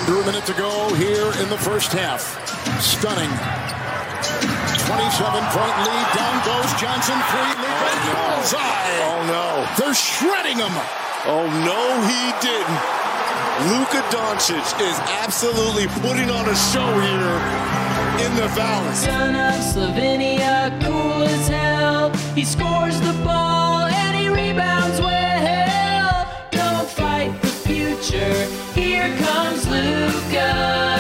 Under a minute to go here in the first half. Stunning. 27-point lead. Down goes Johnson. Bullseye. Oh, no. They're shredding him. Oh, no, he didn't. Luka Doncic is absolutely putting on a show here in the Valley. Son of Slovenia, cool as hell. He scores the ball and he rebounds well. Don't fight the future. Here comes Luka.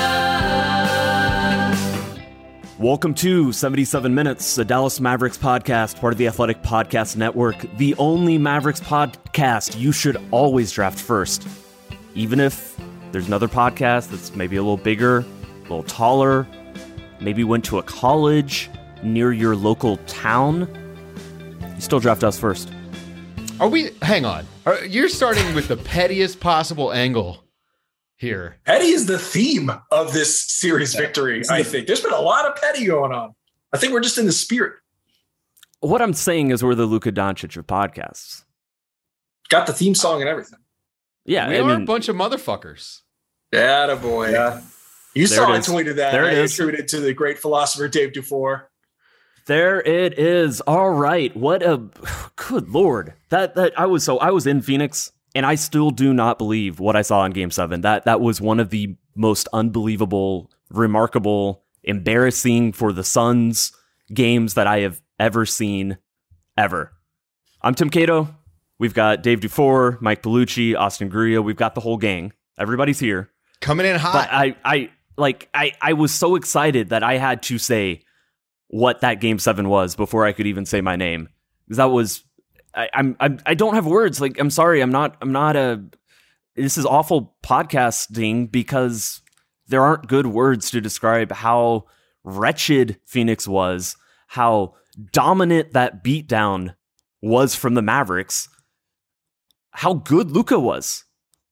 Welcome to 77 Minutes, a Dallas Mavericks podcast, part of the Athletic Podcast Network, the only Mavericks podcast you should always draft first. Even if there's another podcast that's maybe a little bigger, a little taller, maybe went to a college near your local town, you still draft us first. Hang on. You're starting with the pettiest possible angle here. Petty is the theme of this series victory, I think. There's been a lot of petty going on. I think we're just in the spirit. What I'm saying is we're the Luka Doncic of podcasts. Got the theme song and everything. Yeah, we are a bunch of motherfuckers. Attaboy. Yeah. You saw I tweeted that. There it is. Attributed to the great philosopher Dave Dufour. There it is. All right. What a good Lord. I was in Phoenix and I still do not believe what I saw in Game 7. That was one of the most unbelievable, remarkable, embarrassing for the Suns games that I have ever seen ever. I'm Tim Cato. We've got Dave Dufour, Mike Bellucci, Austin Gurria. We've got the whole gang. Everybody's here. Coming in hot. But I was so excited that I had to say what that Game 7 was before I could even say my name. Because that was I don't have words. Like, I'm sorry, this is awful podcasting because there aren't good words to describe how wretched Phoenix was, how dominant that beatdown was from the Mavericks, how good Luka was.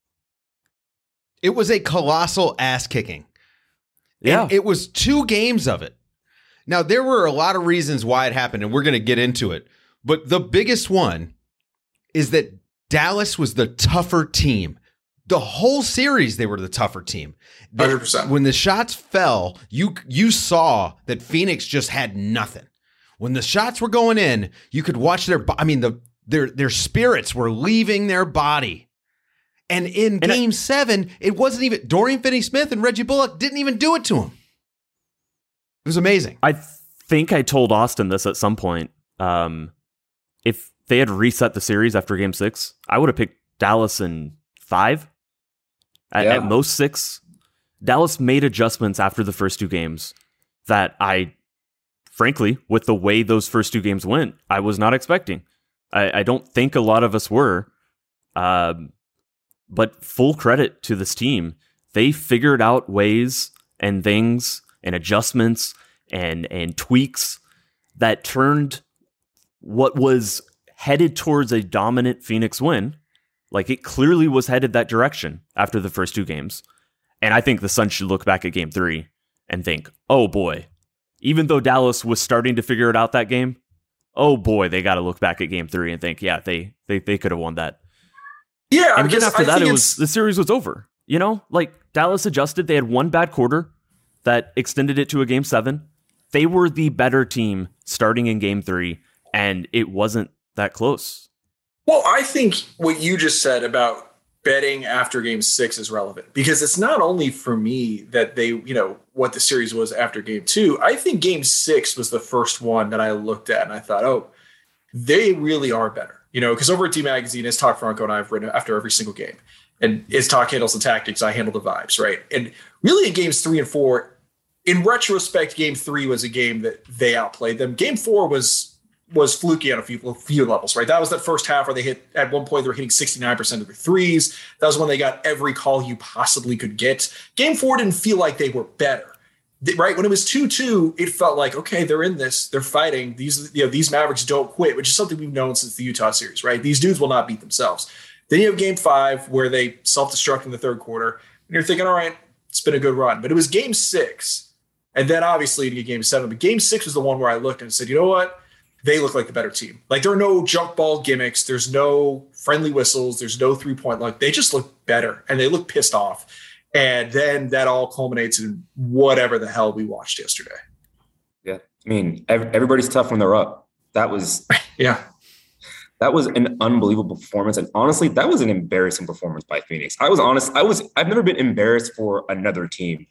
It was a colossal ass kicking. Yeah. And it was 2 games of it. Now, there were a lot of reasons why it happened, and we're going to get into it. But the biggest one is that Dallas was the tougher team. The whole series, they were the tougher team. 100%. When the shots fell, you saw that Phoenix just had nothing. When the shots were going in, you could watch their spirits were leaving their body. And in Game 7, it wasn't even Dorian Finney-Smith and Reggie Bullock didn't even do it to him. It was amazing. I think I told Austin this at some point. If they had reset the series after Game 6, I would have picked Dallas in 5, at most 6. Dallas made adjustments after the first 2 games that frankly, with the way those first 2 games went, I was not expecting. I don't think a lot of us were. But full credit to this team. They figured out ways and things and adjustments and tweaks that turned what was headed towards a dominant Phoenix win. Like, it clearly was headed that direction after the first 2 games. And I think the Suns should look back at Game 3 and think, oh boy, even though Dallas was starting to figure it out that game, oh boy, they got to look back at Game 3 and think, yeah, they could have won that. Yeah, and then after that, the series was over. You know, like, Dallas adjusted. They had one bad quarter that extended it to a Game 7. They were the better team starting in Game 3, and it wasn't that close. Well, I think what you just said about betting after Game 6 is relevant, because it's not only for me that they, what the series was after Game 2. I think Game 6 was the first one that I looked at and I thought, oh, they really are better. Because over at D Magazine, it's Talk Franco and I have written after every single game. And it's Talk handles the tactics, I handle the vibes, right? And really in Games 3 and 4, in retrospect, Game 3 was a game that they outplayed them. Game 4 was fluky on a few levels, right? That was that first half where they hit, at one point, they were hitting 69% of their threes. That was when they got every call you possibly could get. Game 4 didn't feel like they were better. Right when it was 2-2, it felt like, okay, they're in this, they're fighting. These Mavericks don't quit, which is something we've known since the Utah series, right? These dudes will not beat themselves. Then you have Game 5 where they self-destruct in the third quarter, and you're thinking, all right, it's been a good run. But it was Game 6, and then obviously you get Game 7. But Game 6 was the one where I looked and said, you know what? They look like the better team. Like, there are no junk ball gimmicks, there's no friendly whistles, there's no 3-point luck. They just look better, and they look pissed off. And then that all culminates in whatever the hell we watched yesterday. Yeah. I mean, everybody's tough when they're up. That was an unbelievable performance. And honestly, that was an embarrassing performance by Phoenix. I've never been embarrassed for another team.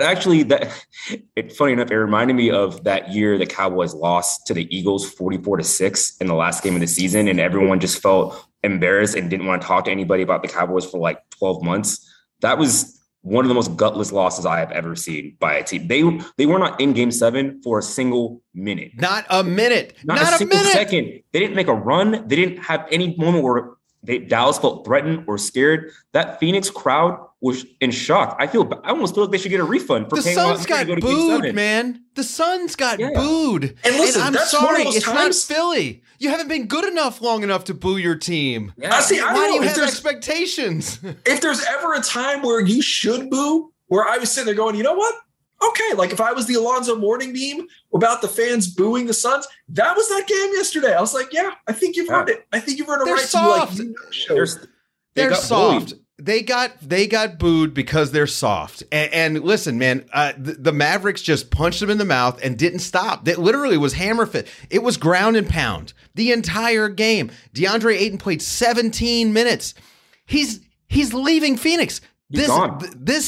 Funny enough, it reminded me of that year the Cowboys lost to the Eagles 44-6 in the last game of the season. And everyone just felt embarrassed and didn't want to talk to anybody about the Cowboys for like 12 months. That was one of the most gutless losses I have ever seen by a team. They were not in Game 7 for a single minute. Not a minute. Not a single second. They didn't make a run. They didn't have any moment where Dallas felt threatened or scared. That Phoenix crowd was in shock. I almost feel like they should get a refund for paying. The Suns got booed, man. The Suns got booed. And listen, I'm that's sorry, one of those it's times. not Philly. You haven't been good enough long enough to boo your team. Yeah. I Why don't do you know have expectations? if there's ever a time where you should boo, where I was sitting there going, you know what? Okay, like if I was the Alonzo Mourning meme about the fans booing the Suns, that was that game yesterday. I was like, yeah, I think you've earned it. I think you've earned a They're right soft. to be like, They're got soft. bullied. They got booed because they're soft. And listen, man, the Mavericks just punched them in the mouth and didn't stop. That literally was hammer fit. It was ground and pound the entire game. DeAndre Ayton played 17 minutes. He's leaving Phoenix. He's gone.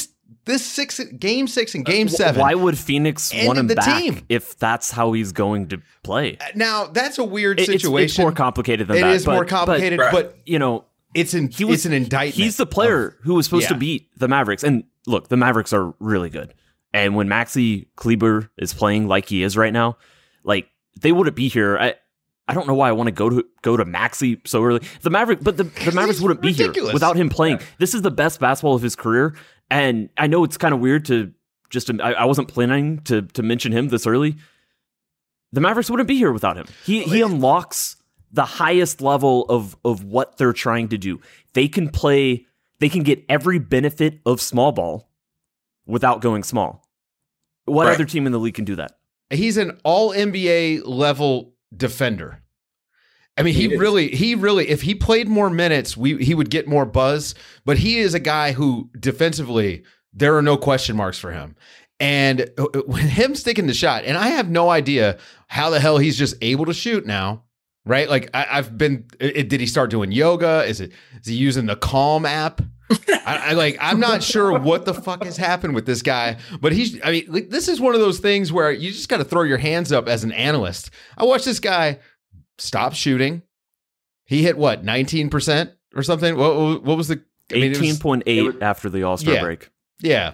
Game 6 and Game 7. Why would Phoenix want him the back team. if that's how he's going to play? Now that's a weird It's situation. more complicated than that. It is more complicated, but you know, it's an indictment. He's the player who was supposed to yeah. beat the Mavericks. And look, the Mavericks are really good. And when Maxi Kleber is playing like he is right now, like they wouldn't be here. I don't know why I want to go to Maxi so early. The Mavericks wouldn't be ridiculous. here without him playing. Yeah. This is the best basketball of his career. And I know it's kind of weird to I wasn't planning to mention him this early. The Mavericks wouldn't be here without him. He unlocks the highest level of what they're trying to do. They can get every benefit of small ball without going small. What other team in the league can do that? He's an all NBA level defender. I mean, he really, if he played more minutes, he would get more buzz, but he is a guy who defensively, there are no question marks for him. And when him sticking the shot, and I have no idea how the hell he's just able to shoot now, right? Like did he start doing yoga? Is he using the Calm app? I'm not sure what the fuck has happened with this guy, but this is one of those things where you just got to throw your hands up as an analyst. I watched this guy stop shooting. He hit 19% or something. What was the 18.8 after the All-Star break? Yeah.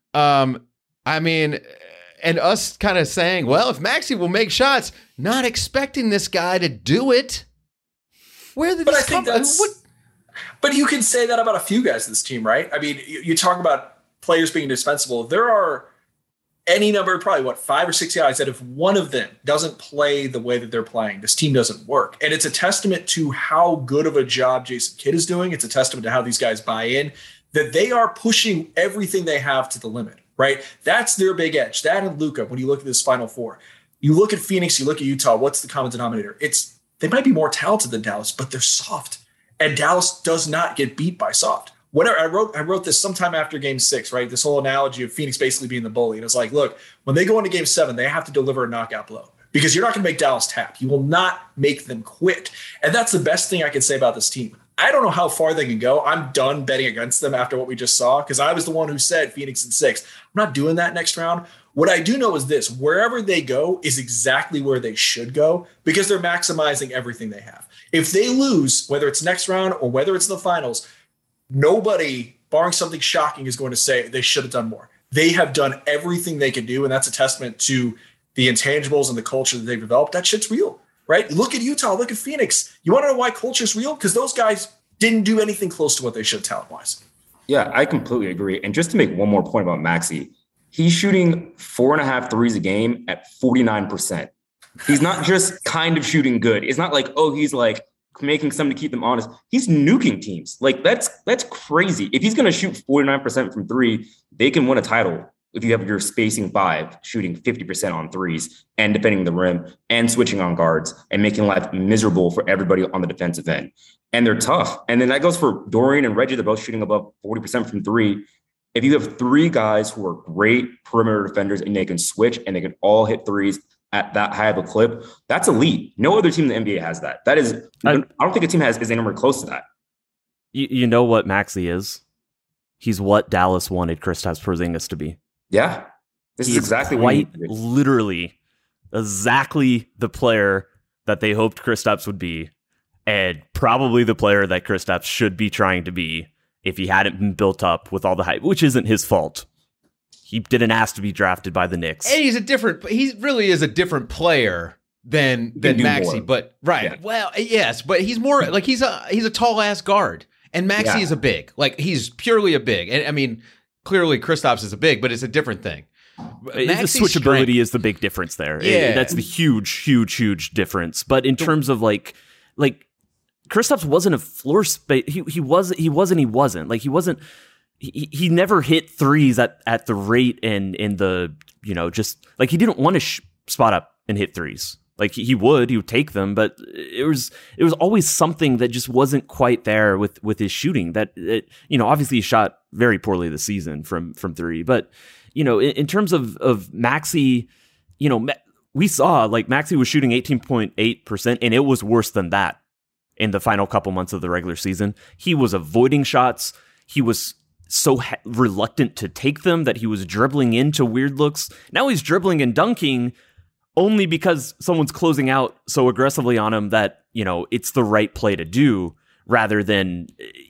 And us kind of saying, well, if Maxi will make shots, not expecting this guy to do it. Where did this come from? But you can say that about a few guys in this team, right? I mean, you talk about players being indispensable. There are any number, probably 5 or 6 guys that if one of them doesn't play the way that they're playing, this team doesn't work. And it's a testament to how good of a job Jason Kidd is doing. It's a testament to how these guys buy in, that they are pushing everything they have to the limit, right? That's their big edge. That and Luka, when you look at this Final Four, you look at Phoenix, you look at Utah, what's the common denominator? They might be more talented than Dallas, but they're soft. And Dallas does not get beat by soft. I wrote this sometime after Game 6, right? This whole analogy of Phoenix basically being the bully. And it's like, look, when they go into Game 7, they have to deliver a knockout blow because you're not going to make Dallas tap. You will not make them quit. And that's the best thing I can say about this team. I don't know how far they can go. I'm done betting against them after what we just saw because I was the one who said Phoenix in 6. I'm not doing that next round. What I do know is this: wherever they go is exactly where they should go because they're maximizing everything they have. If they lose, whether it's next round or whether it's in the finals, nobody, barring something shocking, is going to say they should have done more. They have done everything they can do, and that's a testament to the intangibles and the culture that they've developed. That shit's real, right? Look at Utah. Look at Phoenix. You want to know why culture's real? Because those guys didn't do anything close to what they should talent-wise. Yeah, I completely agree. And just to make one more point about Maxi, he's shooting 4.5 threes a game at 49%. He's not just kind of shooting good. It's not like, he's like making some to keep them honest. He's nuking teams. Like that's crazy. If he's going to shoot 49% from 3, they can win a title. If you have your spacing 5, shooting 50% on 3s and defending the rim and switching on guards and making life miserable for everybody on the defensive end. And they're tough. And then that goes for Dorian and Reggie. They're both shooting above 40% from 3. if you have three guys who are great perimeter defenders and they can switch and they can all hit threes at that high of a clip, that's elite. No other team in the NBA has that. That is, I don't think a team is anywhere close to that. You know what Maxey is? He's what Dallas wanted Kristaps Porzingis to be. Yeah. This is exactly quite literally exactly the player that they hoped Kristaps would be, and probably the player that Kristaps should be trying to be if he hadn't been built up with all the hype, which isn't his fault. He didn't ask to be drafted by the Knicks. And he really is a different player than Maxey, but right. Yeah. Well, yes, but he's more like he's a tall ass guard, and Maxey is a big. Like he's purely a big. And I mean, clearly Kristaps is a big, but it's a different thing. The switchability is the big difference there. Yeah. That's the huge difference. But in terms of like Kristaps wasn't a floor space. He wasn't. Like he never hit threes at the rate and in the, just like he didn't want to spot up and hit threes. Like he would take them, but it was always something that just wasn't quite there with his shooting. That obviously he shot very poorly this season from three, but in terms of Maxey, we saw like Maxey was shooting 18.8%, and it was worse than that in the final couple months of the regular season. He was avoiding shots. He was so reluctant to take them that he was dribbling into weird looks. Now he's dribbling and dunking only because someone's closing out so aggressively on him that, it's the right play to do rather than,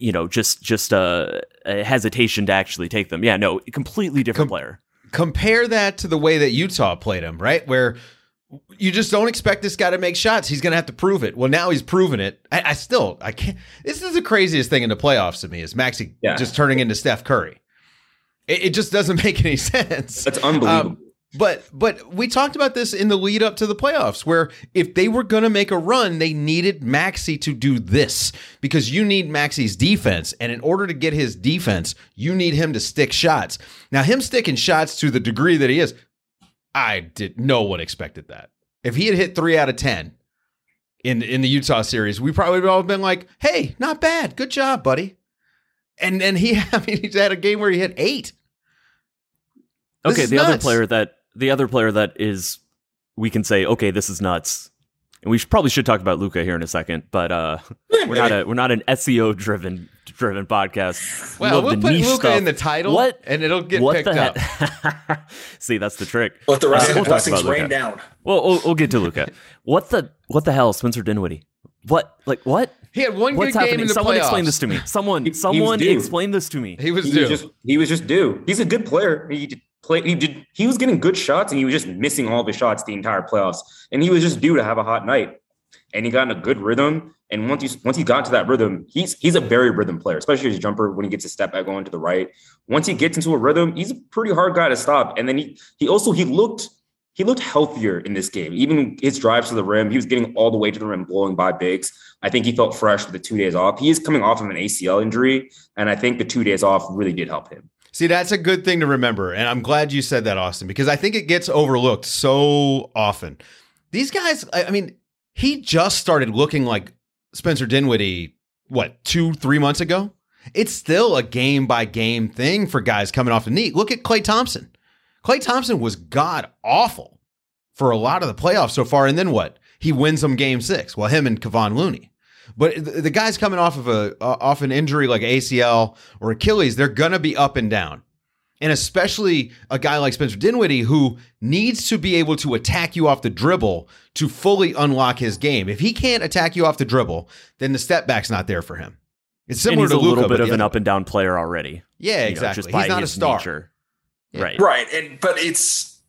just a hesitation to actually take them. Yeah, no, completely different player. Compare that to the way that Utah played him, right? Where you just don't expect this guy to make shots. He's going to have to prove it. Well, now he's proven it. I can't. This is the craziest thing in the playoffs to me is Maxey just turning into Steph Curry. It just doesn't make any sense. That's unbelievable. But we talked about this in the lead up to the playoffs, where if they were going to make a run, they needed Maxey to do this because you need Maxey's defense. And in order to get his defense, you need him to stick shots. Now, him sticking shots to the degree that he is, no one expected that. If he had hit 3 out of 10 in the Utah series, we probably would all have been like, hey, not bad. Good job, buddy. And then he's had a game where he hit 8. Okay, the other player that is, we can say, okay, this is nuts. And we probably should talk about Luka here in a second, but we're not an SEO driven podcast. Well, we'll put Luka in the title, and it'll get picked up. See, that's the trick. Let the rest of the blessings rain down. Well, we'll get to Luka. What the hell, Spencer Dinwiddie? What? He had one good game in the Someone playoffs. explain this to me. Someone explain this to me. He was just due. He's a good player. He was getting good shots, and he was just missing all of his shots the entire playoffs. And he was just due to have a hot night. And he got in a good rhythm. And once he got into that rhythm, he's a very rhythm player, especially his jumper when he gets a step back going to the right. Once he gets into a rhythm, he's a pretty hard guy to stop. And then he looked healthier in this game. Even his drives to the rim, he was getting all the way to the rim, blowing by bigs. I think he felt fresh with the 2 days off. He is coming off of an ACL injury, and I think the 2 days off really did help him. See, that's a good thing to remember, and I'm glad you said that, Austin, because I think it gets overlooked so often. These guys, I mean, he just started looking like Spencer Dinwiddie, 2-3 months ago? It's still a game-by-game thing for guys coming off the knee. Look at Klay Thompson. Klay Thompson was god-awful for a lot of the playoffs so far, and then what? He wins them Game 6. Well, him and Kevon Looney. But the guys coming off of off an injury like ACL or Achilles, they're going to be up and down. And especially a guy like Spencer Dinwiddie, who needs to be able to attack you off the dribble to fully unlock his game. If he can't attack you off the dribble, then the step back's not there for him. It's similar to Luka, a little bit of an up and down player already. Yeah, exactly. He's not a star. Nature. Yeah. Right. But it's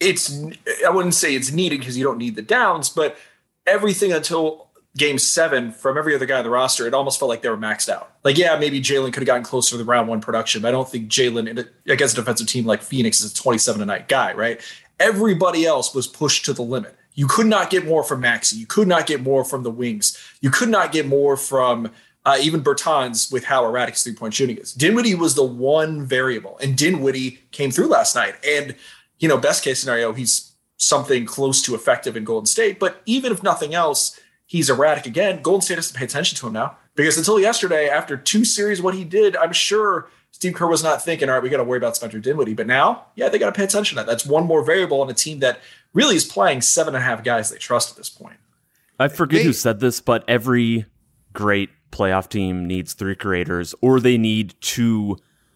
I wouldn't say it's needed because you don't need the downs, but everything until Game 7 from every other guy on the roster, it almost felt like they were maxed out. Like, yeah, maybe Jalen could have gotten closer to the round 1 production, but I don't think Jalen against a defensive team like Phoenix is a 27-a-night guy, right? Everybody else was pushed to the limit. You could not get more from Maxey. You could not get more from the wings. You could not get more from even Bertans with how erratic his three-point shooting is. Dinwiddie was the one variable, and Dinwiddie came through last night. And, best case scenario, he's something close to effective in Golden State. But even if nothing else, he's erratic again. Golden State has to pay attention to him now. Because until yesterday, after 2 series, what he did, I'm sure Steve Kerr was not thinking, all right, we got to worry about Spencer Dinwiddie. But now, yeah, they got to pay attention to that. That's one more variable on a team that really is playing 7.5 guys they trust at this point. I forget who said this, but every great playoff team needs 3 creators, or they need 2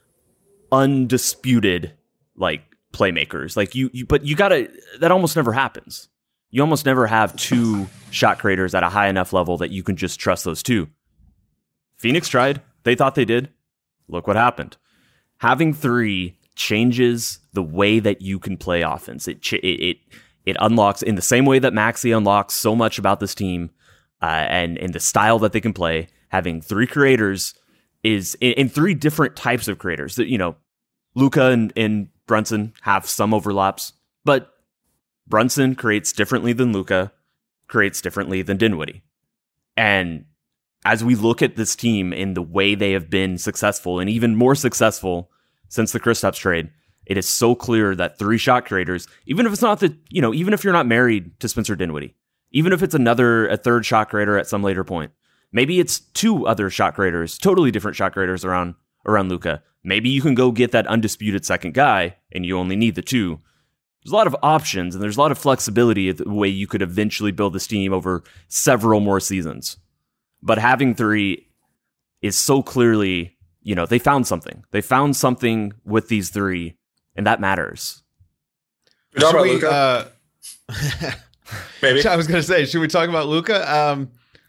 undisputed like playmakers. Like but you gotta. That almost never happens. You almost never have 2 shot creators at a high enough level that you can just trust those 2. Phoenix tried. They thought they did. Look what happened. Having 3 changes the way that you can play offense. It unlocks in the same way that Maxey unlocks so much about this team, and in the style that they can play. Having 3 creators is in 3 different types of creators. That, you know, Luka and Brunson have some overlaps, but Brunson creates differently than Luka, creates differently than Dinwiddie. And as we look at this team in the way they have been successful, and even more successful since the Kristaps trade, it is so clear that 3 shot creators, even if it's not even if you're not married to Spencer Dinwiddie, even if it's a third shot creator at some later point, maybe it's 2 other shot creators, totally different shot creators around Luka. Maybe you can go get that undisputed second guy, and you only need the 2. There's a lot of options, and there's a lot of flexibility the way you could eventually build this team over several more seasons. But having 3 is so clearly, they found something. They found something with these 3, and that matters. Talk about Luka? Maybe. I was going to say, should we talk about Luka?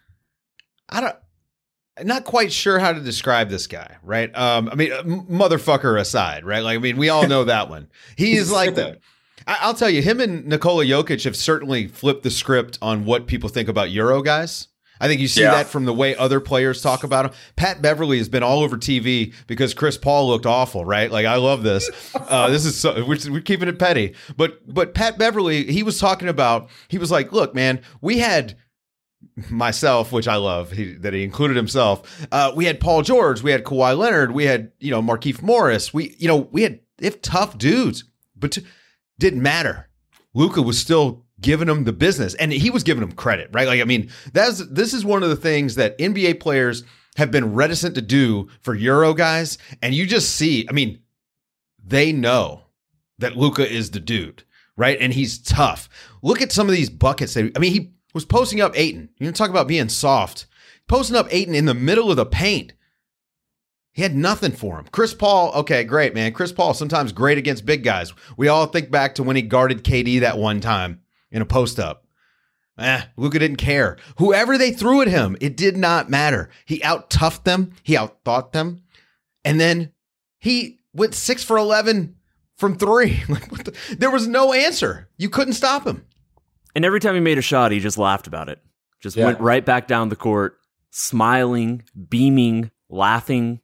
I'm not quite sure how to describe this guy, right? Motherfucker aside, right? Like, we all know that one. He is like that. I'll tell you, him and Nikola Jokic have certainly flipped the script on what people think about Euro guys. I think you see that from the way other players talk about him. Pat Beverly has been all over TV because Chris Paul looked awful, right? Like, I love this. This is we're keeping it petty. But Pat Beverly, he was talking about, he was like, look, man, we had myself, which I love that he included himself. We had Paul George, we had Kawhi Leonard, we had, Markieff Morris. We had tough dudes, but didn't matter. Luka was still giving him the business, and he was giving him credit, right? Like, this is one of the things that NBA players have been reticent to do for Euro guys, and you just see, they know that Luka is the dude, right? And he's tough. Look at some of these buckets. He was posting up Ayton. You talk about being soft. Posting up Ayton in the middle of the paint. He had nothing for him. Chris Paul, okay, great, man. Chris Paul, sometimes great against big guys. We all think back to when he guarded KD that one time in a post-up. Luka didn't care. Whoever they threw at him, it did not matter. He out-toughed them. He out-thought them. And then he went 6 for 11 from 3. There was no answer. You couldn't stop him. And every time he made a shot, he just laughed about it. Just went right back down the court, smiling, beaming, laughing.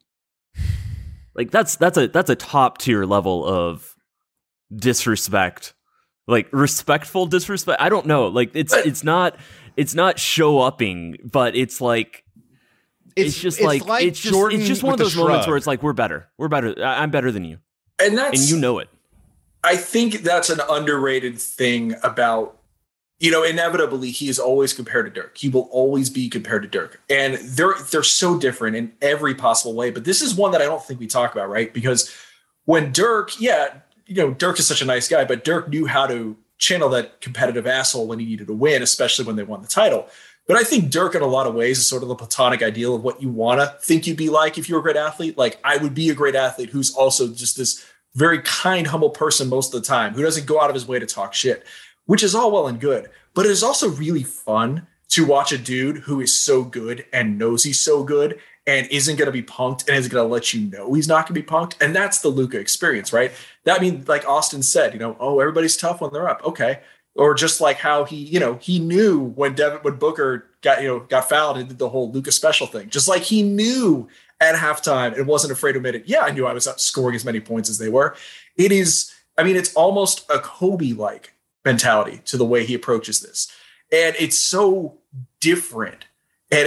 Like, that's a top-tier level of disrespect. Like, respectful disrespect. I don't know. Like, it's not show-upping, but it's like it's just one of those moments where it's like, we're better. I'm better than you, and you know it. I think that's an underrated thing about, inevitably he is always compared to Dirk. He will always be compared to Dirk, and they're so different in every possible way. But this is one that I don't think we talk about, right? Because when Dirk, Dirk is such a nice guy, but Dirk knew how to channel that competitive asshole when he needed to win, especially when they won the title. But I think Dirk, in a lot of ways, is sort of the platonic ideal of what you want to think you'd be like if you were a great athlete. Like, I would be a great athlete who's also just this very kind, humble person most of the time, who doesn't go out of his way to talk shit, which is all well and good. But it is also really fun to watch a dude who is so good and knows he's so good and isn't going to be punked and isn't going to let you know he's not going to be punked. And that's the Luka experience, right? That means, like Austin said, everybody's tough when they're up. Okay. Or just like how he knew when Booker got fouled and did the whole Luka special thing, just like he knew at halftime and wasn't afraid to admit it. Yeah, I knew I was not scoring as many points as they were. It's almost a Kobe-like mentality to the way he approaches this. And it's so different. And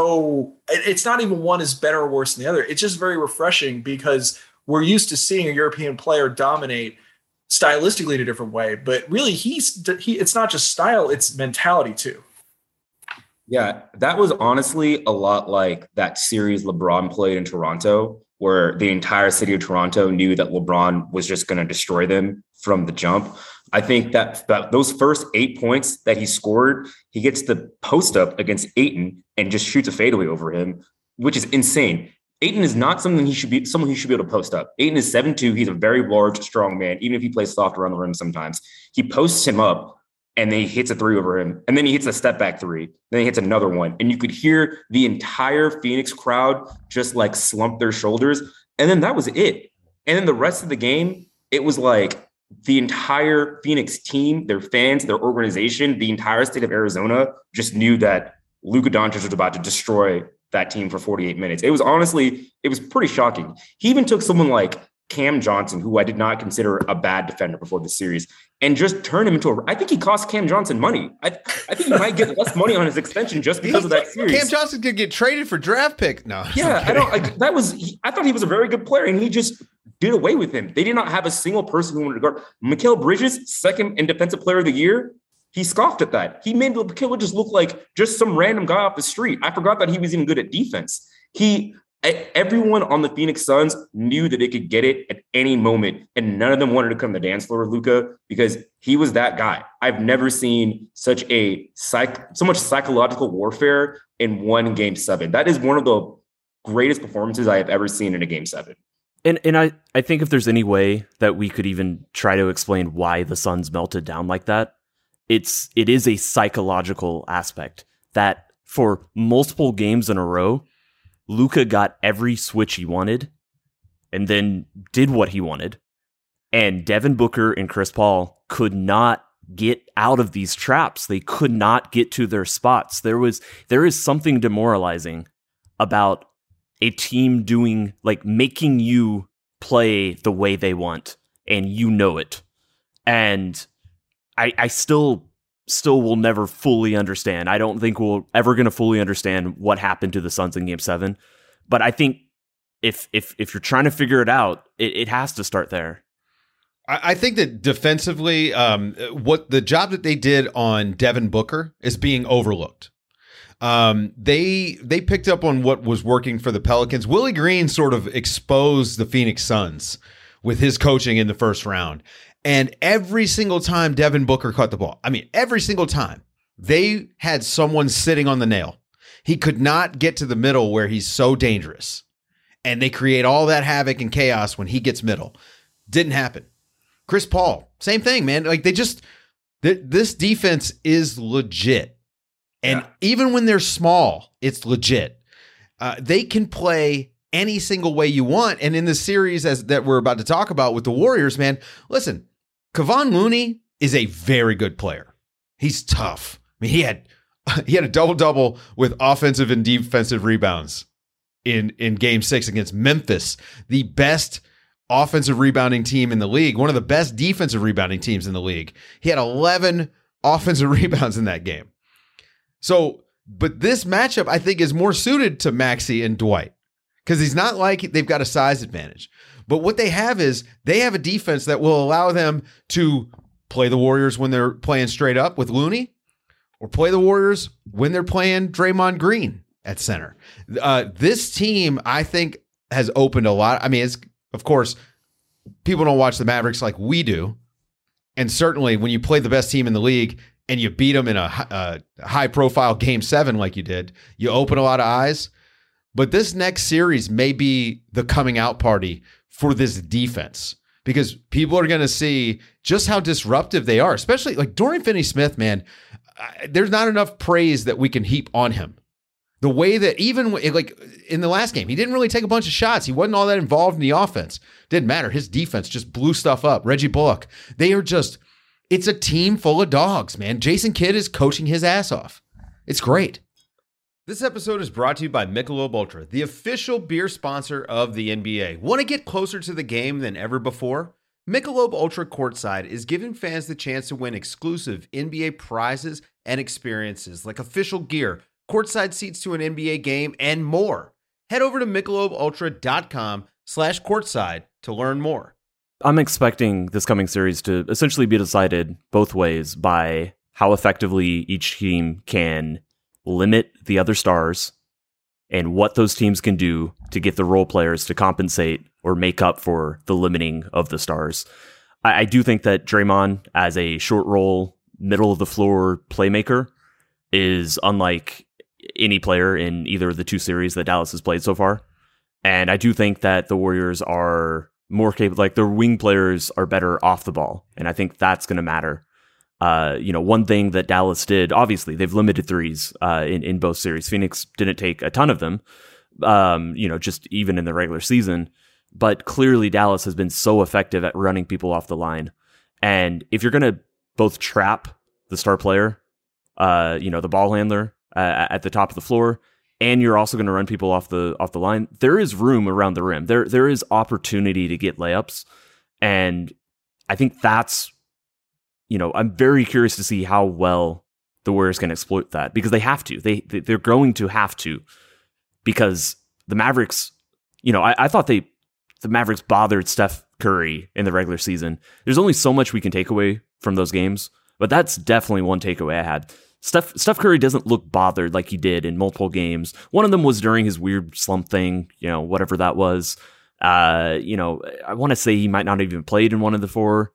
it's not even one is better or worse than the other. It's just very refreshing because we're used to seeing a European player dominate stylistically in a different way. But really, it's not just style, it's mentality too. Yeah, that was honestly a lot like that series LeBron played in Toronto, where the entire city of Toronto knew that LeBron was just going to destroy them from the jump. I think that those first 8 points that he scored, he gets the post up against Ayton and just shoots a fadeaway over him, which is insane. Ayton is not someone he should be able to post up. Ayton is 7'2". He's a very large, strong man, even if he plays soft around the rim sometimes. He posts him up and then he hits a three over him. And then he hits a step back three. Then he hits another one. And you could hear the entire Phoenix crowd just like slump their shoulders. And then that was it. And then the rest of the game, it was like the entire Phoenix team, their fans, their organization, the entire state of Arizona just knew that Luka Doncic was about to destroy that team for 48 minutes. It was pretty shocking. He even took someone like Cam Johnson, who I did not consider a bad defender before the series, and just turned him into I think he cost Cam Johnson money. I think he might get less money on his extension just because of that series. Cam Johnson could get traded for draft pick. No. Yeah, I thought he was a very good player, and he just did away with him. They did not have a single person who wanted to guard. Mikal Bridges, second in defensive player of the year, he scoffed at that. He made Mikal Bridges look like just some random guy off the street. I forgot that he was even good at defense. Everyone on the Phoenix Suns knew that they could get it at any moment, and none of them wanted to come to the dance floor with Luka because he was that guy. I've never seen so much psychological warfare in one Game 7. That is one of the greatest performances I have ever seen in a Game 7. And I think if there's any way that we could even try to explain why the Suns melted down like that, it is a psychological aspect that for multiple games in a row, Luka got every switch he wanted and then did what he wanted. And Devin Booker and Chris Paul could not get out of these traps. They could not get to their spots. There is something demoralizing about a team making you play the way they want, and you know it. And I still will never fully understand. I don't think we're ever going to fully understand what happened to the Suns in Game 7. But I think if you're trying to figure it out, it has to start there. I think that defensively, what the job that they did on Devin Booker is being overlooked. They picked up on what was working for the Pelicans. Willie Green sort of exposed the Phoenix Suns with his coaching in the first round. And every single time Devin Booker caught the ball, every single time, they had someone sitting on the nail. He could not get to the middle where he's so dangerous. And they create all that havoc and chaos when he gets middle. Didn't happen. Chris Paul, same thing, man. This defense is legit. And even when they're small, it's legit. They can play any single way you want. And in the series that we're about to talk about with the Warriors, man, listen, Kevon Looney is a very good player. He's tough. He had a double-double with offensive and defensive rebounds in Game 6 against Memphis, the best offensive rebounding team in the league, one of the best defensive rebounding teams in the league. He had 11 offensive rebounds in that game. So, but this matchup, I think, is more suited to Maxey and Dwight because he's not like they've got a size advantage. But what they have is they have a defense that will allow them to play the Warriors when they're playing straight up with Looney or play the Warriors when they're playing Draymond Green at center. This team, I think, has opened a lot. It's, of course, people don't watch the Mavericks like we do. And certainly when you play the best team in the league and you beat them in a high-profile Game 7 like you did, you open a lot of eyes. But this next series may be the coming out party for this defense because people are going to see just how disruptive they are, especially like Dorian Finney-Smith, man. There's not enough praise that we can heap on him. The way that even like in the last game, he didn't really take a bunch of shots. He wasn't all that involved in the offense. Didn't matter. His defense just blew stuff up. Reggie Bullock. It's a team full of dogs, man. Jason Kidd is coaching his ass off. It's great. This episode is brought to you by Michelob Ultra, the official beer sponsor of the NBA. Want to get closer to the game than ever before? Michelob Ultra Courtside is giving fans the chance to win exclusive NBA prizes and experiences like official gear, courtside seats to an NBA game, and more. Head over to MichelobUltra.com/courtside to learn more. I'm expecting this coming series to essentially be decided both ways by how effectively each team can limit the other stars and what those teams can do to get the role players to compensate or make up for the limiting of the stars. I do think that Draymond, as a short role, middle of the floor playmaker, is unlike any player in either of the two series that Dallas has played so far. And I do think that the Warriors are more capable, like their wing players are better off the ball. And I think that's going to matter. One thing that Dallas did, obviously, they've limited threes in both series. Phoenix didn't take a ton of them, just even in the regular season. But clearly, Dallas has been so effective at running people off the line. And if you're going to both trap the star player, the ball handler at the top of the floor, and you're also going to run people off the line, there is room around the rim. There is opportunity to get layups. And I think that's, I'm very curious to see how well the Warriors can exploit that, because they have to. They're going to have to, because the Mavericks, I thought the Mavericks bothered Steph Curry in the regular season. There's only so much we can take away from those games, but that's definitely one takeaway I had. Steph Curry doesn't look bothered like he did in multiple games. One of them was during his weird slump thing, whatever that was. I want to say he might not have even played in one of the four.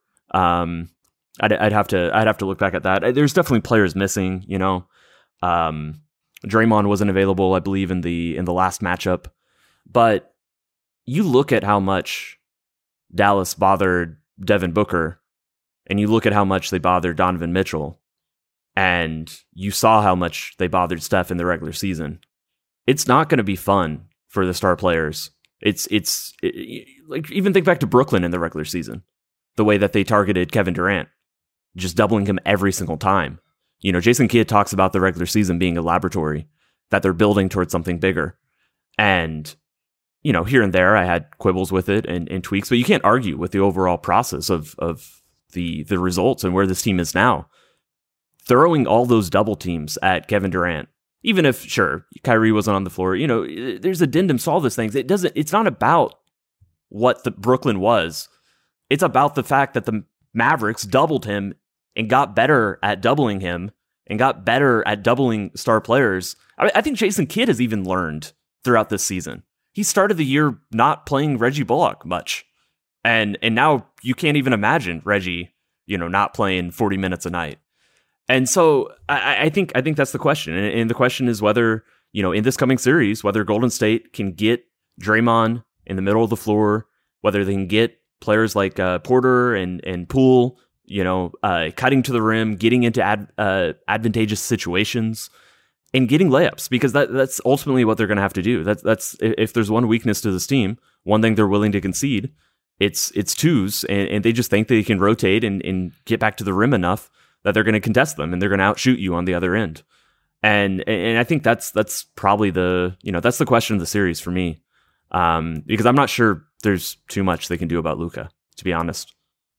I'd have to look back at that. There's definitely players missing. Draymond wasn't available, I believe, in the last matchup. But you look at how much Dallas bothered Devin Booker, and you look at how much they bothered Donovan Mitchell, and you saw how much they bothered Steph in the regular season. It's not going to be fun for the star players. It's like, even think back to Brooklyn in the regular season, the way that they targeted Kevin Durant, just doubling him every single time. Jason Kidd talks about the regular season being a laboratory, that they're building towards something bigger. And, here and there I had quibbles with it and tweaks, but you can't argue with the overall process of the results and where this team is now. Throwing all those double teams at Kevin Durant, even if, sure, Kyrie wasn't on the floor, there's addendums to all those things. It's not about what the Brooklyn was. It's about the fact that the Mavericks doubled him and got better at doubling him and got better at doubling star players. I think Jason Kidd has even learned throughout this season. He started the year not playing Reggie Bullock much. And now you can't even imagine Reggie, not playing 40 minutes a night. And so I think that's the question. And the question is whether, in this coming series, whether Golden State can get Draymond in the middle of the floor, whether they can get players like Porter and Poole, cutting to the rim, getting into advantageous situations, and getting layups, because that's ultimately what they're going to have to do. That's if there's one weakness to this team, one thing they're willing to concede, it's twos, and they just think they can rotate and get back to the rim enough that they're going to contest them and they're going to outshoot you on the other end. And I think that's probably that's the question of the series for me, because I'm not sure there's too much they can do about Luka, to be honest.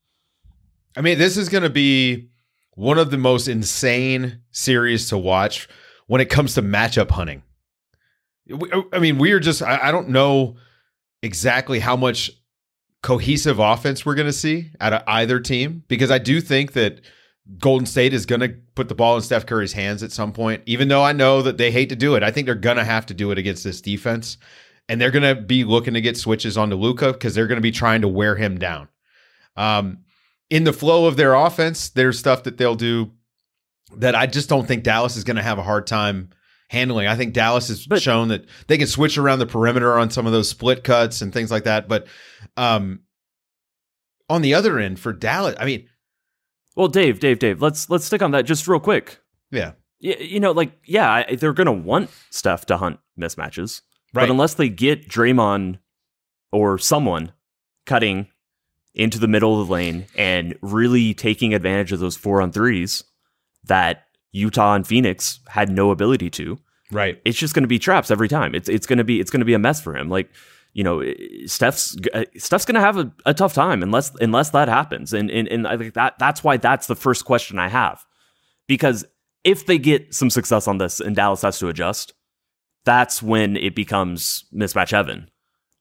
I mean, this is going to be one of the most insane series to watch when it comes to matchup hunting. I mean, we are just, I don't know exactly how much cohesive offense we're going to see out of either team, because I do think that Golden State is going to put the ball in Steph Curry's hands at some point, even though I know that they hate to do it. I think they're going to have to do it against this defense, and they're going to be looking to get switches onto Luka because they're going to be trying to wear him down. In the flow of their offense, there's stuff that they'll do that I just don't think Dallas is going to have a hard time handling. I think Dallas has shown that they can switch around the perimeter on some of those split cuts and things like that. But on the other end for Dallas, I mean, well, Dave, let's stick on that just real quick. Yeah. They're going to want Steph to hunt mismatches, right? But unless they get Draymond or someone cutting into the middle of the lane and really taking advantage of those 4-on-3s that Utah and Phoenix had no ability to, right? It's just going to be traps every time. It's going to be a mess for him. Like, Steph's going to have a tough time unless that happens. And I think that's why that's the first question I have, because if they get some success on this and Dallas has to adjust, that's when it becomes mismatch heaven.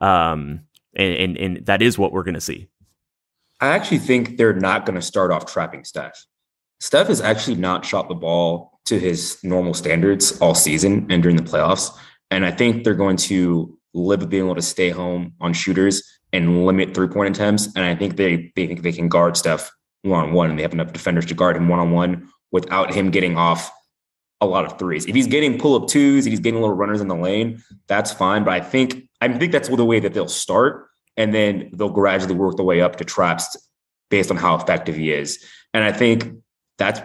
And that is what we're going to see. I actually think they're not going to start off trapping Steph. Steph has actually not shot the ball to his normal standards all season and during the playoffs. And I think they're going to live with being able to stay home on shooters and limit 3-point attempts. And I think they think they can guard Steph one-on-one, and they have enough defenders to guard him one-on-one without him getting off a lot of threes. If he's getting pull-up twos, if he's getting little runners in the lane, that's fine. But I think that's the way that they'll start, and then they'll gradually work their way up to traps based on how effective he is. And I think that's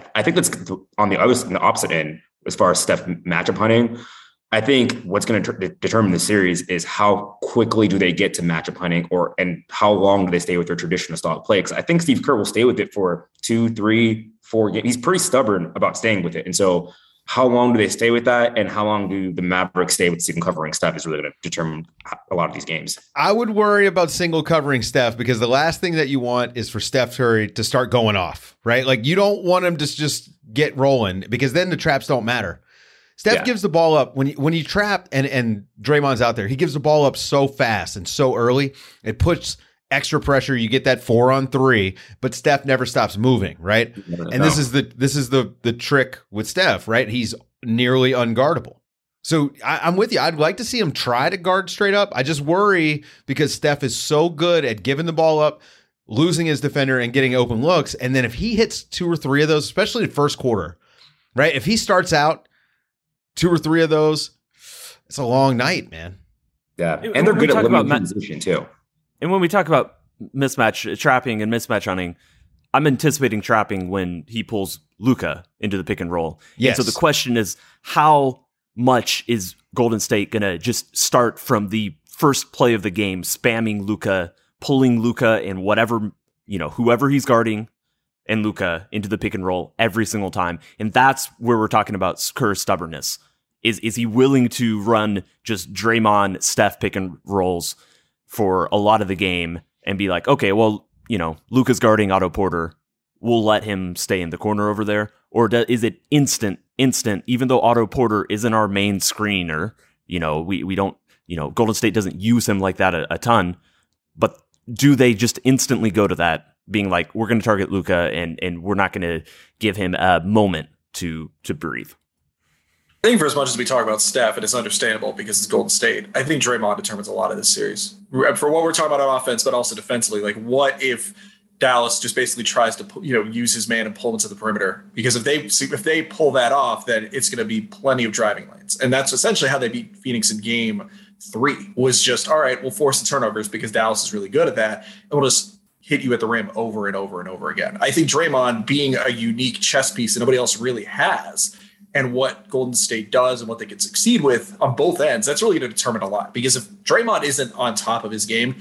on the opposite end as far as Steph matchup hunting. I think what's going to determine the series is how quickly do they get to matchup hunting, and how long do they stay with their traditional style of play. Because I think Steve Kerr will stay with it for 2, 3, 4 games. He's pretty stubborn about staying with it. And so how long do they stay with that, and how long do the Mavericks stay with single covering Steph is really going to determine a lot of these games. I would worry about single covering Steph, because the last thing that you want is for Steph Curry to start going off, right? Like, you don't want him to just get rolling, because then the traps don't matter. Steph gives the ball up when you trap and Draymond's out there. He gives the ball up so fast and so early. It puts extra pressure. You get that 4-on-3, but Steph never stops moving, right? And this is the trick with Steph, right? He's nearly unguardable. So I'm with you. I'd like to see him try to guard straight up. I just worry because Steph is so good at giving the ball up, losing his defender, and getting open looks. And then if he hits 2 or 3 of those, especially in the first quarter, right? If he starts out 2 or 3 of those, it's a long night, man. Yeah, and they're good at limiting position too. And when we talk about mismatch trapping and mismatch hunting, I'm anticipating trapping when he pulls Luka into the pick and roll. Yes. And so the question is, how much is Golden State going to just start from the first play of the game, spamming Luka, pulling Luka and whatever, whoever he's guarding, and Luka into the pick and roll every single time. And that's where we're talking about Kerr's stubbornness. Is he willing to run just Draymond, Steph pick and rolls for a lot of the game and be like, okay, well, Luka's guarding Otto Porter, we'll let him stay in the corner over there? Or is it instant, even though Otto Porter isn't our main screener, we don't, Golden State doesn't use him like that a ton, but do they just instantly go to that, being like, we're going to target Luka and we're not going to give him a moment to breathe? I think for as much as we talk about Steph, and it's understandable because it's Golden State, I think Draymond determines a lot of this series. For what we're talking about on offense, but also defensively, like, what if Dallas just basically tries to use his man and pull him to the perimeter? Because if they pull that off, then it's going to be plenty of driving lanes. And that's essentially how they beat Phoenix in game 3, was just, all right, we'll force the turnovers because Dallas is really good at that, and we'll just hit you at the rim over and over and over again. I think Draymond, being a unique chess piece that nobody else really has, and what Golden State does and what they can succeed with on both ends, that's really going to determine a lot. Because if Draymond isn't on top of his game,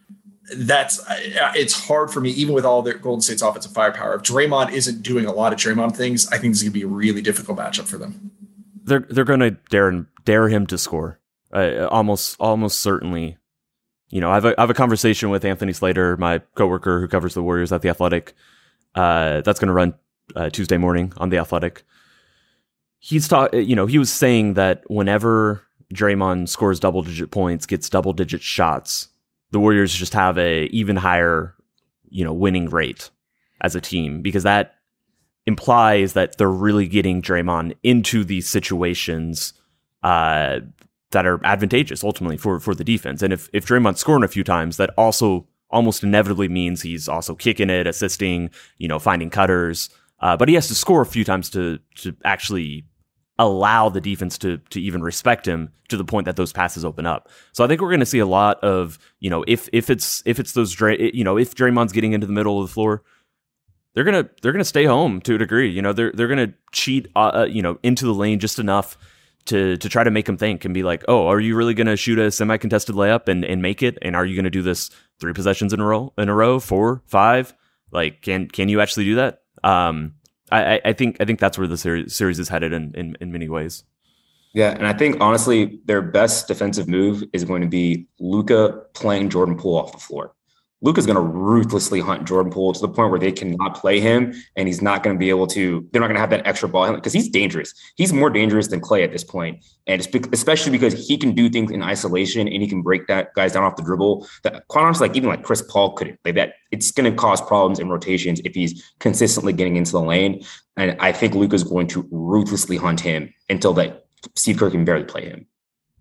it's hard for me, even with all their Golden State's offensive firepower. If Draymond isn't doing a lot of Draymond things, I think this is going to be a really difficult matchup for them. They're going to dare him to score, almost certainly. I have a conversation with Anthony Slater, my coworker who covers the Warriors at The Athletic. That's going to run Tuesday morning on The Athletic. He was saying that whenever Draymond scores double-digit points, gets double-digit shots, the Warriors just have a even higher, winning rate as a team, because that implies that they're really getting Draymond into these situations that are advantageous ultimately for the defense. And if Draymond's scoring a few times, that also almost inevitably means he's also kicking it, assisting, finding cutters. But he has to score a few times to actually allow the defense to even respect him to the point that those passes open up. So I think we're going to see a lot of, if it's those, if Draymond's getting into the middle of the floor, they're gonna stay home to a degree. They're gonna cheat, into the lane just enough to try to make him think and be like, oh, are you really gonna shoot a semi-contested layup and make it? And are you gonna do this 3 possessions in a row, 4, 5? Like, can you actually do that? I think that's where the series is headed in many ways. Yeah, and I think honestly, their best defensive move is going to be Luka playing Jordan Poole off the floor. Luka's going to ruthlessly hunt Jordan Poole to the point where they cannot play him, and he's not going to be able to. They're not going to have that extra ball because he's dangerous. He's more dangerous than Klay at this point, and especially because he can do things in isolation and he can break that guys down off the dribble. That quite honestly, even like Chris Paul couldn't. Like that, it's going to cause problems in rotations if he's consistently getting into the lane. And I think Luka's going to ruthlessly hunt him until that Steve Kerr can barely play him.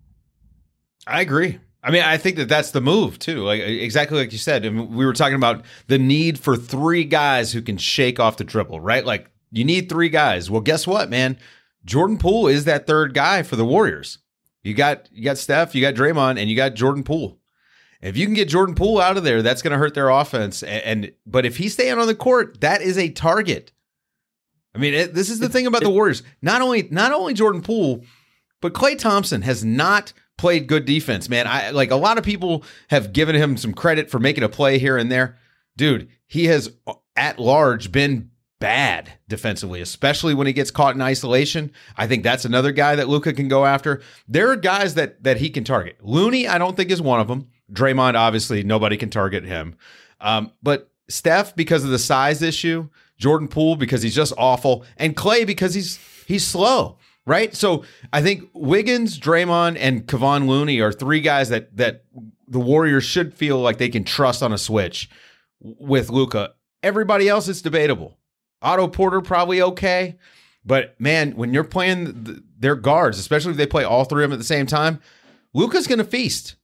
I agree. I mean, I think that's the move too. Like exactly like you said. I mean, we were talking about the need for 3 guys who can shake off the dribble, right? Like you need 3 guys. Well, guess what, man? Jordan Poole is that third guy for the Warriors. You got Steph, you got Draymond, and you got Jordan Poole. If you can get Jordan Poole out of there, that's going to hurt their offense. But if he's staying on the court, that is a target. I mean, this is the thing about the Warriors. Not only Jordan Poole, but Klay Thompson has not played good defense, man. A lot of people have given him some credit for making a play here and there. Dude, he has at large been bad defensively, especially when he gets caught in isolation. I think that's another guy that Luka can go after. There are guys that he can target. Looney, I don't think is one of them. Draymond, obviously, nobody can target him. But Steph, because of the size issue, Jordan Poole, because he's just awful, and Klay, because he's slow. Right? So I think Wiggins, Draymond, and Kevon Looney are 3 guys that the Warriors should feel like they can trust on a switch with Luka. Everybody else is debatable. Otto Porter probably okay. But, man, when you're playing their guards, especially if they play all 3 of them at the same time, Luka's going to feast.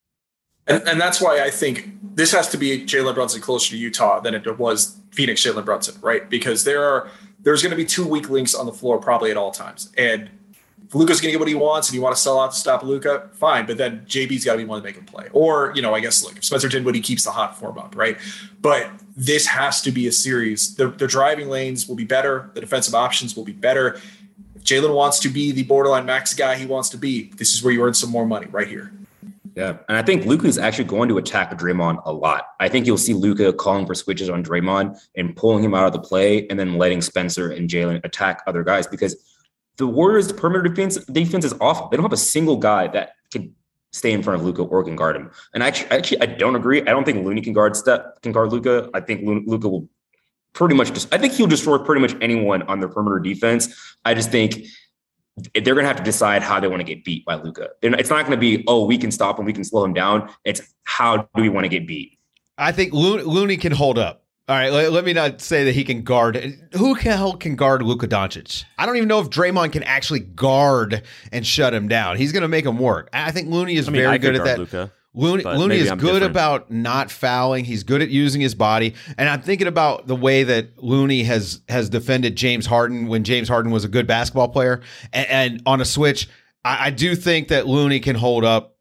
And that's why I think this has to be Jalen Brunson closer to Utah than it was Phoenix Jalen Brunson, right? Because there's going to be 2 weak links on the floor probably at all times. And if Luka's going to get what he wants and you want to sell out to stop Luka, fine. But then JB's got to be one to make him play. Or, I guess, look, if Spencer Dinwiddie keeps the hot form up, right? But this has to be a series. The driving lanes will be better. The defensive options will be better. If Jalen wants to be the borderline max guy he wants to be, this is where you earn some more money right here. Yeah, and I think Luka is actually going to attack Draymond a lot. I think you'll see Luka calling for switches on Draymond and pulling him out of the play and then letting Spencer and Jalen attack other guys because the Warriors' perimeter defense is awful. They don't have a single guy that can stay in front of Luka or can guard him. And actually, I don't agree. I don't think Looney can guard Luka. I think Luka will pretty much I think he'll destroy pretty much anyone on their perimeter defense. I just think they're going to have to decide how they want to get beat by Luka. It's not going to be, we can stop him, we can slow him down. It's how do we want to get beat? I think Looney can hold up. All right, let me not say that he can guard. Who the hell can guard Luka Doncic? I don't even know if Draymond can actually guard and shut him down. He's going to make him work. I think Looney is very good at that. Luka, Looney is good about not fouling. He's good at using his body. And I'm thinking about the way that Looney has defended James Harden when James Harden was a good basketball player. And on a switch, I do think that Looney can hold up,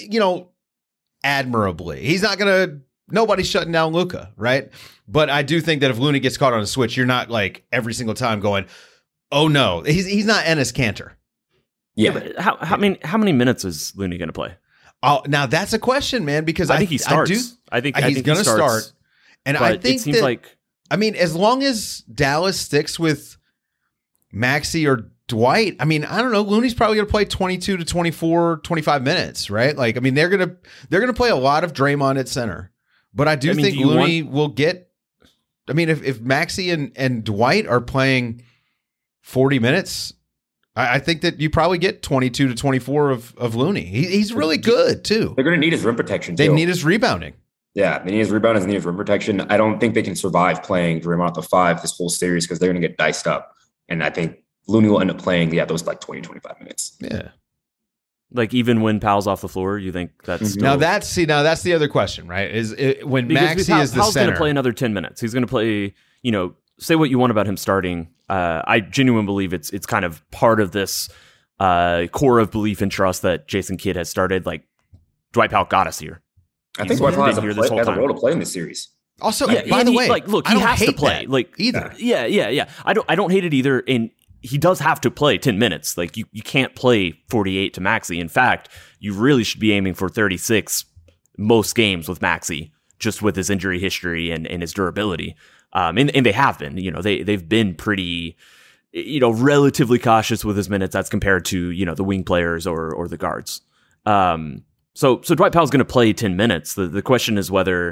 admirably. He's not going to – nobody's shutting down Luka, right? But I do think that if Looney gets caught on a switch, you're not like every single time going, oh, no. He's not Enes Kanter. Yeah. But how many minutes is Looney going to play? Oh, now that's a question, man, because I think he starts. I think he's going to start. And I think it seems as long as Dallas sticks with Maxey or Dwight, I don't know. Looney's probably going to play 22 to 24, 25 minutes, right? They're going to play a lot of Draymond at center. But I do think Looney will get. If Maxey and Dwight are playing 40 minutes, I think that you probably get 22 to 24 of Looney. He's really good too. They're going to need his rim protection. They need his rebounding. Yeah, they need his rebounding. They need his rim protection. I don't think they can survive playing Draymond at the 5 this whole series because they're going to get diced up. And I think Looney will end up playing those 20, 25 minutes. Yeah. Even when Powell's off the floor, you think that's still... Now that's the other question, right? When Maxey is the Powell's center, going to play another 10 minutes. He's going to play. Say what you want about him starting. I genuinely believe it's kind of part of this core of belief and trust that Jason Kidd has started. Like Dwight Powell got us here. I think Dwight Powell has a role to play in this series. Also, by the way, he has to play. Either. Yeah. I don't hate it either. And he does have to play 10 minutes. You can't play 48 to Maxey. In fact, you really should be aiming for 36 most games with Maxey, just with his injury history and his durability. And they have been. They've been pretty, relatively cautious with his minutes as compared to, the wing players or the guards. So Dwight Powell's going to play 10 minutes. The question is whether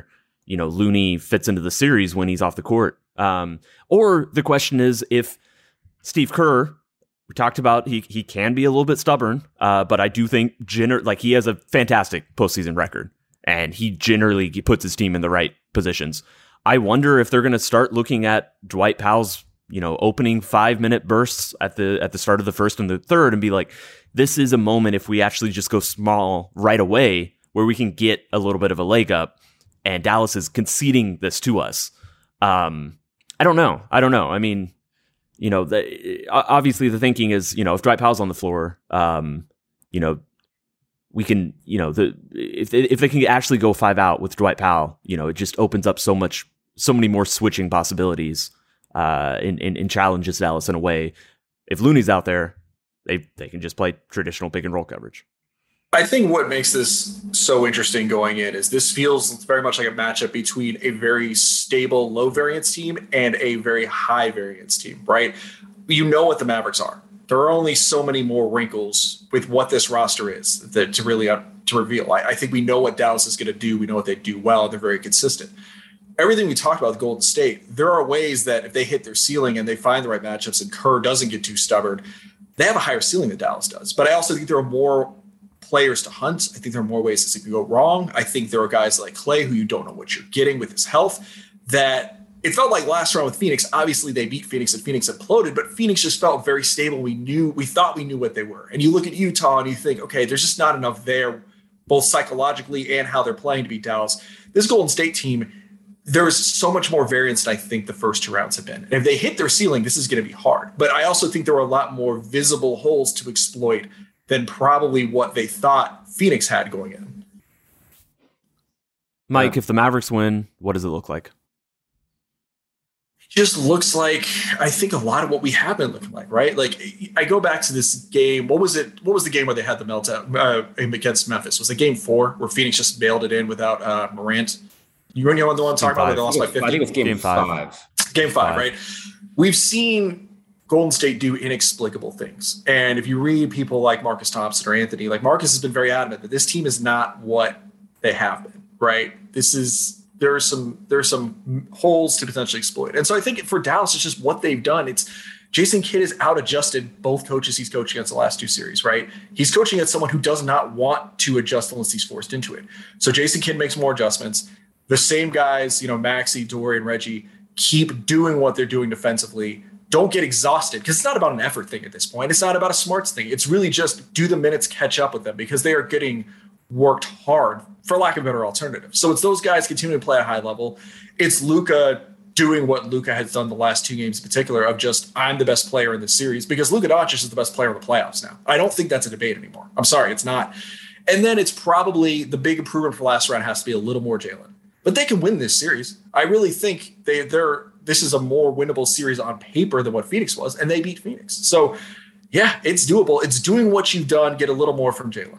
Looney fits into the series when he's off the court. Or the question is if Steve Kerr, we talked about he can be a little bit stubborn, but I do think he has a fantastic postseason record, and he generally puts his team in the right positions. I wonder if they're going to start looking at Dwight Powell's opening 5-minute bursts at the start of the first and the third and be like, this is a moment if we actually just go small right away where we can get a little bit of a leg up, and Dallas is conceding this to us. I don't know. I mean, obviously the thinking is, if Dwight Powell's on the floor, we can, if they can actually go 5 out with Dwight Powell, it just opens up so many more switching possibilities, and challenges Dallas in a way. If Looney's out there, they can just play traditional pick and roll coverage. I think what makes this so interesting going in is this feels very much like a matchup between a very stable low variance team and a very high variance team, right? You know what the Mavericks are. There are only so many more wrinkles with what this roster is to really to reveal. I think we know what Dallas is going to do. We know what they do well. They're very consistent. Everything we talked about with Golden State, there are ways that if they hit their ceiling and they find the right matchups and Kerr doesn't get too stubborn, they have a higher ceiling than Dallas does. But I also think there are more players to hunt. I think there are more ways this could go wrong. I think there are guys like Clay who you don't know what you're getting with his health, that it felt like last round with Phoenix. Obviously they beat Phoenix and Phoenix imploded, but Phoenix just felt very stable. We thought we knew what they were. And you look at Utah and you think, okay, there's just not enough there, both psychologically and how they're playing to beat Dallas. This Golden State team, there's so much more variance than I think the first 2 rounds have been. And if they hit their ceiling, this is going to be hard. But I also think there were a lot more visible holes to exploit than probably what they thought Phoenix had going in. Mike, if the Mavericks win, what does it look like? It just looks like, I think, a lot of what we have been looking like, right? Like, I go back to this game. What was the game where they had the meltdown against Memphis? Was it game 4 where Phoenix just bailed it in without Morant? You know the one I'm talking about where they lost by 50? I think it's game 5. Game 5, right? We've seen Golden State do inexplicable things. And if you read people like Marcus Thompson or Anthony, like Marcus has been very adamant that this team is not what they have been, right? There are some holes to potentially exploit. And so I think for Dallas, it's just what they've done. It's Jason Kidd has out-adjusted both coaches he's coaching against the last 2 series, right? He's coaching against someone who does not want to adjust unless he's forced into it. So Jason Kidd makes more adjustments. The same guys, Maxey, Dorian, Reggie, keep doing what they're doing defensively. Don't get exhausted, because it's not about an effort thing at this point. It's not about a smarts thing. It's really just do the minutes catch up with them, because they are getting worked hard, for lack of a better alternative. So it's those guys continuing to play at a high level. It's Luka doing what Luka has done the last 2 games in particular, of just, I'm the best player in this series, because Luka Doncic is the best player in the playoffs now. I don't think that's a debate anymore. I'm sorry, it's not. And then it's probably the big improvement for last round has to be a little more Jalen. But they can win this series. I really think this is a more winnable series on paper than what Phoenix was, and they beat Phoenix. So, yeah, it's doable. It's doing what you've done. Get a little more from Jalen.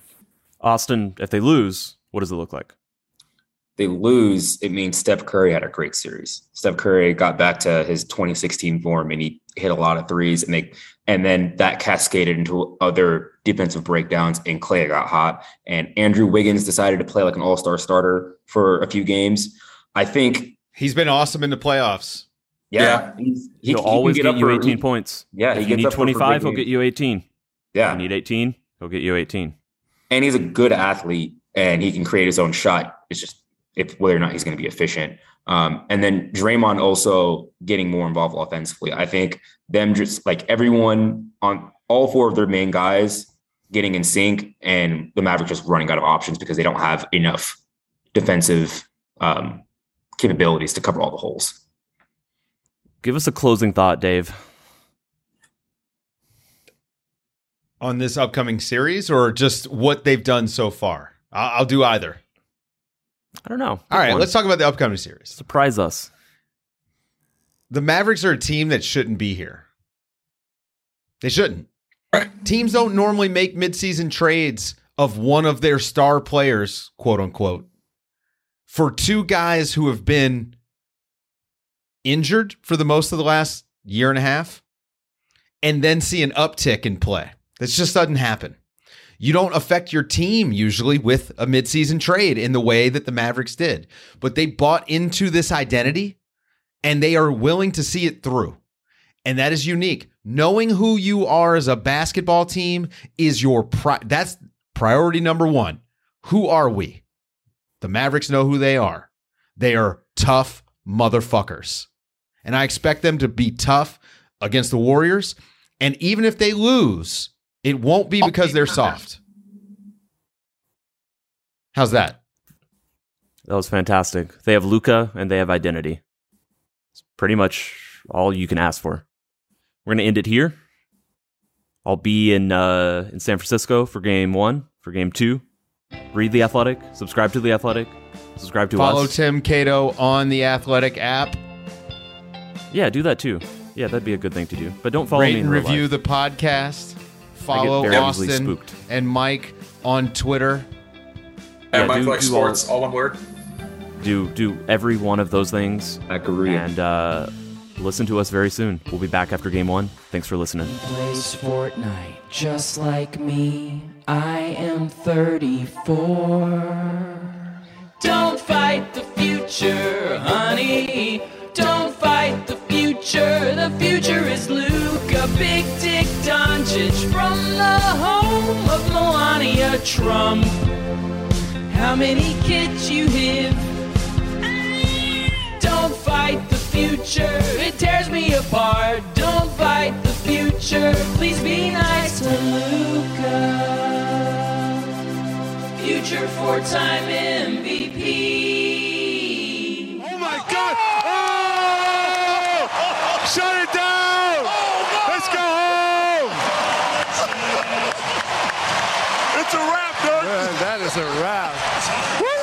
Austin, if they lose, what does it look like? They lose, it means Steph Curry had a great series. Steph Curry got back to his 2016 form, and he hit a lot of threes, and then that cascaded into other defensive breakdowns, and Clay got hot, and Andrew Wiggins decided to play like an all-star starter for a few games. I think he's been awesome in the playoffs. Yeah. He'll always get you 18 points. Yeah. If you need 25, he'll get you 18. Yeah. If you need 18, he'll get you 18. And he's a good athlete, and he can create his own shot. It's just whether or not he's going to be efficient. And then Draymond also getting more involved offensively. I think them just like everyone on all 4 of their main guys getting in sync, and the Mavericks just running out of options because they don't have enough defensive capabilities to cover all the holes. Give us a closing thought, Dave. On this upcoming series, or just what they've done so far? I'll do either. I don't know. All right, let's talk about the upcoming series. Surprise us. The Mavericks are a team that shouldn't be here. They shouldn't. Teams don't normally make midseason trades of one of their star players, quote unquote, for 2 guys who have been injured for the most of the last year and a half, and then see an uptick in play. That just doesn't happen. You don't affect your team usually with a midseason trade in the way that the Mavericks did. But they bought into this identity and they are willing to see it through. And that is unique. Knowing who you are as a basketball team is that's priority number one. Who are we? The Mavericks know who they are. They are tough motherfuckers. And I expect them to be tough against the Warriors. And even if they lose, it won't be because they're soft. How's that? That was fantastic. They have Luka and they have identity. It's pretty much all you can ask for. We're going to end it here. I'll be in San Francisco for game 1, for game 2. Read The Athletic, subscribe to The Athletic, subscribe to us. Follow Tim Cato on the Athletic app. Yeah, do that too. Yeah, that'd be a good thing to do. But don't follow Rate me in and real review life. the podcast. Follow very easily Austin spooked. and Mike on Twitter. At Yeah, Mike do Flex Sports, all one word. Do every one of those things. Agree. And listen to us very soon. We'll be back after game 1. Thanks for listening. Plays Fortnite just like me. I am 34. Don't fight the future, honey. Don't fight the future. The future is Luka, Big Dick Doncic from the home of Melania Trump. How many kids you have? Don't fight the future, it tears me apart. Don't fight the future, please be nice to Luka. Future 4-time MVP. Oh my God! Oh! Shut it down! Let's go home! It's a wrap, dude. That is a wrap. Woo!